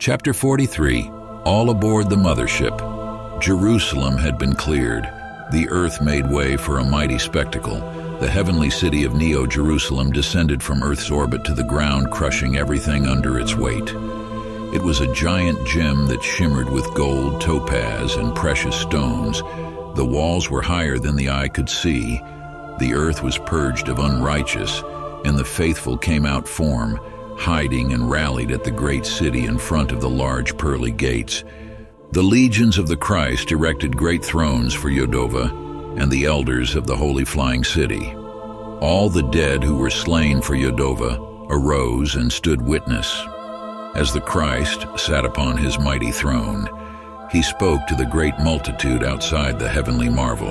Chapter 43. All aboard the mothership. Jerusalem had been cleared. The earth made way for a mighty spectacle. The heavenly city of Neo-Jerusalem descended from Earth's orbit to the ground, crushing everything under its weight. It was a giant gem that shimmered with gold, topaz, and precious stones. The walls were higher than the eye could see. The earth was purged of unrighteous, and the faithful came out form, hiding and rallied at the great city in front of the large pearly gates. The legions of the Christ erected great thrones for Yodova and the elders of the holy flying city. All the dead who were slain for Yodova arose and stood witness. As the Christ sat upon his mighty throne, he spoke to the great multitude outside the heavenly marvel.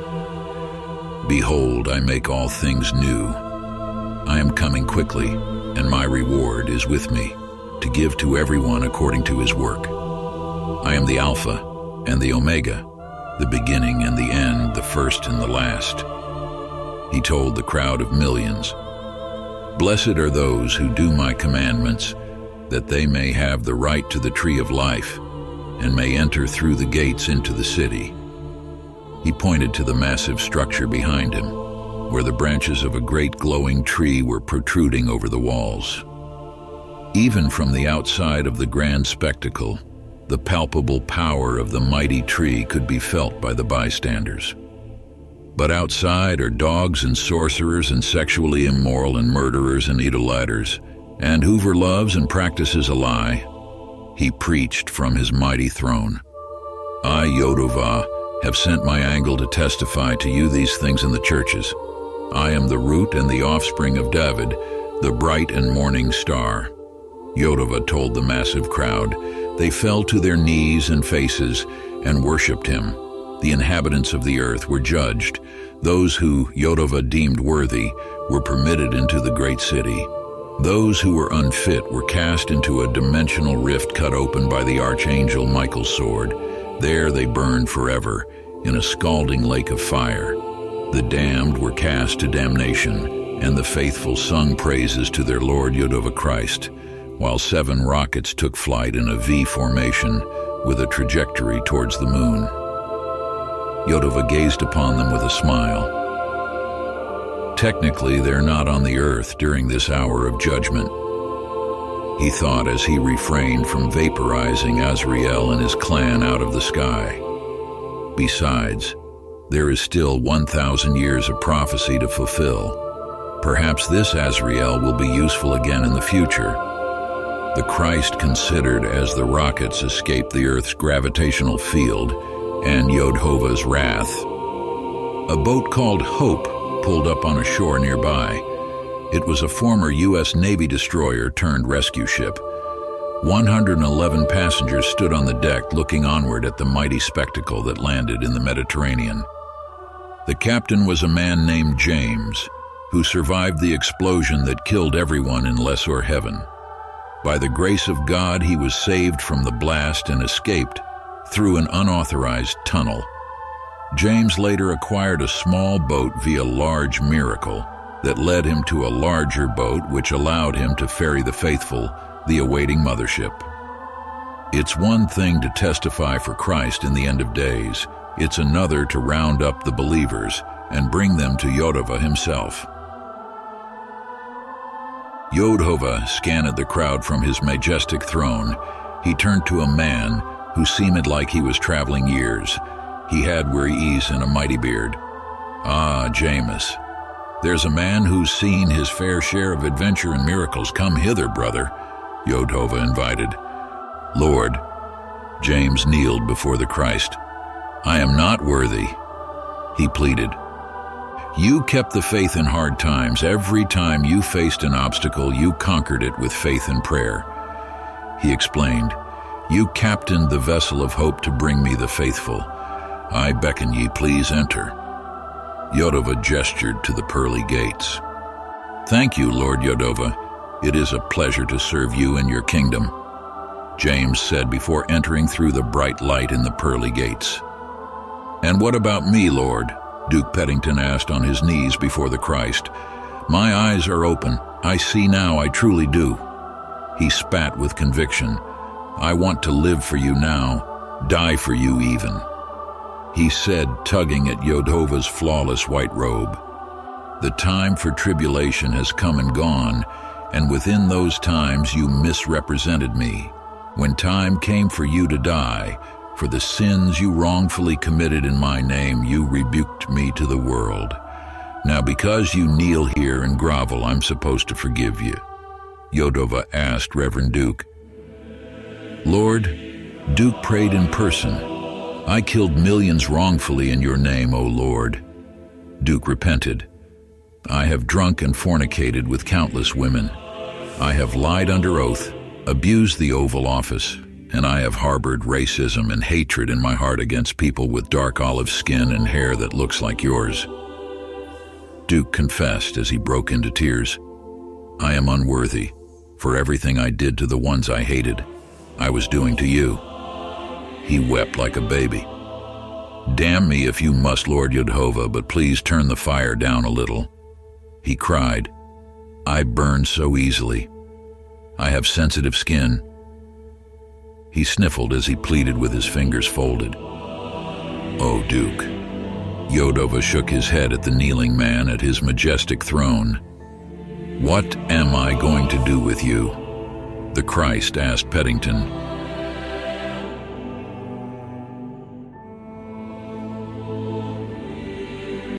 Behold, I make all things new. I am coming quickly, and my reward is with me, to give to everyone according to his work. I am the Alpha and the Omega, the beginning and the end, the first and the last. He told the crowd of millions, Blessed are those who do my commandments, that they may have the right to the tree of life, and may enter through the gates into the city. He pointed to the massive structure behind him, where the branches of a great glowing tree were protruding over the walls. Even from the outside of the grand spectacle, the palpable power of the mighty tree could be felt by the bystanders. But outside are dogs and sorcerers and sexually immoral and murderers and idolaters, and whoever loves and practices a lie. He preached from his mighty throne. I, Yodova, have sent my angel to testify to you these things in the churches. I am the root and the offspring of David, the bright and morning star. Yodova told the massive crowd. They fell to their knees and faces and worshipped him. The inhabitants of the earth were judged. Those who Yodova deemed worthy were permitted into the great city. Those who were unfit were cast into a dimensional rift cut open by the archangel Michael's sword. There they burned forever in a scalding lake of fire. The damned were cast to damnation, and the faithful sung praises to their Lord Yodova Christ, while 7 rockets took flight in a V formation with a trajectory towards the moon. Yodova gazed upon them with a smile. Technically, they're not on the earth during this hour of judgment, he thought as he refrained from vaporizing Azrael and his clan out of the sky. Besides, there is still 1,000 years of prophecy to fulfill. Perhaps this Azrael will be useful again in the future. The Christ considered as the rockets escaped the Earth's gravitational field and Yodova's wrath. A boat called Hope pulled up on a shore nearby. It was a former U.S. Navy destroyer turned rescue ship. 111 passengers stood on the deck looking onward at the mighty spectacle that landed in the Mediterranean. The captain was a man named James, who survived the explosion that killed everyone in Lesser Heaven. By the grace of God, he was saved from the blast and escaped through an unauthorized tunnel. James later acquired a small boat via large miracle that led him to a larger boat which allowed him to ferry the faithful, the awaiting mothership. It's one thing to testify for Christ in the end of days. It's another to round up the believers and bring them to Yodova himself. Yodova scanned the crowd from his majestic throne. He turned to a man who seemed like he was traveling years. He had weary ease and a mighty beard. Ah, James, there's a man who's seen his fair share of adventure and miracles. Come hither, brother, Yodova invited. Lord, James kneeled before the Christ. I am not worthy, he pleaded. You kept the faith in hard times. Every time you faced an obstacle, you conquered it with faith and prayer. He explained, You captained the vessel of hope to bring me the faithful. I beckon ye, please enter. Yodova gestured to the pearly gates. Thank you, Lord Yodova. It is a pleasure to serve you and your kingdom, James said before entering through the bright light in the pearly gates. And what about me, Lord? Duke Peddington asked on his knees before the Christ. My eyes are open. I see now, I truly do. He spat with conviction. I want to live for you now, die for you even," he said, tugging at Yodova's flawless white robe. "The time for tribulation has come and gone, and within those times you misrepresented me. When time came for you to die, for the sins you wrongfully committed in my name, you rebuked me to the world. Now because you kneel here and grovel, I'm supposed to forgive you," Yodova asked Reverend Duke. "Lord," Duke prayed in person, "I killed millions wrongfully in your name, O Lord." Duke repented. "I have drunk and fornicated with countless women. I have lied under oath, abused the Oval Office, and I have harbored racism and hatred in my heart against people with dark olive skin and hair that looks like yours." Duke confessed as he broke into tears. "I am unworthy. For everything I did to the ones I hated, I was doing to you." He wept like a baby. "Damn me if you must, Lord Yodova, but please turn the fire down a little." He cried, "I burn so easily. I have sensitive skin." He sniffled as he pleaded with his fingers folded. "Oh, Duke." Yodova shook his head at the kneeling man at his majestic throne. "What am I going to do with you?" the Christ asked Peddington.